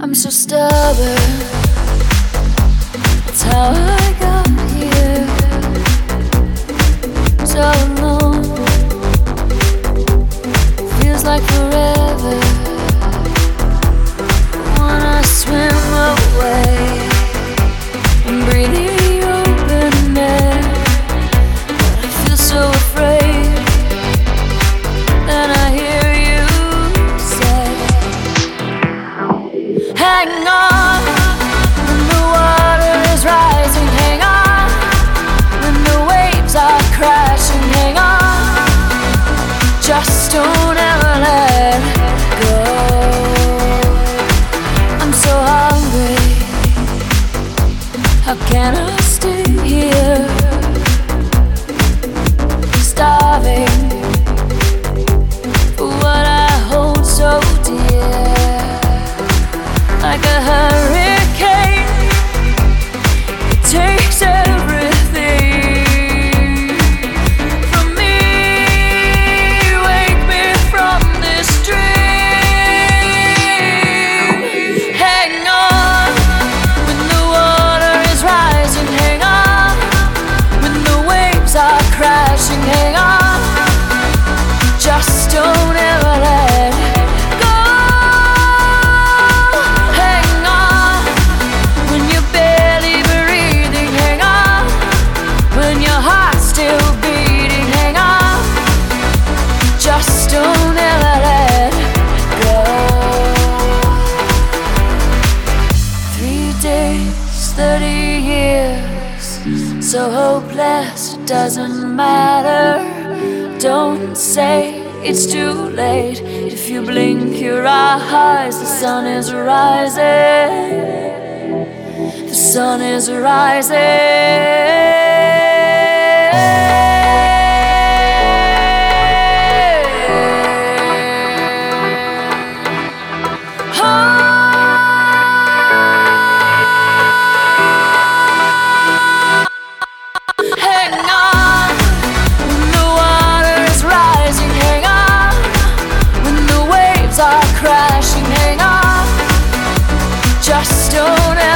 I'm so stubborn. That's how I got here. So alone. Feels like forever. Wanna swim away and breathe the open air. But I feel so afraid. Then I hear you say, hang on, when the water is rising, hang on, when the waves are crashing, hang on, just don't ever let go. I'm so hungry, how can I stay here? Starving for what I hold so dear. Like a hurricane, it takes everything from me. Wake me from this dream. Hang on, when the water is rising, hang on, when the waves are crashing, hang on, just don't ever let go. Hang on, when you're barely breathing, hang on, when your heart's still beating, hang on, just don't ever let go. 3 days, 30 years, so hopeless, it doesn't matter. Don't say it's too late. If you blink your eyes, the sun is rising. The sun is rising. Hang on, when the water is rising, hang on, when the waves are crashing, hang on, just don't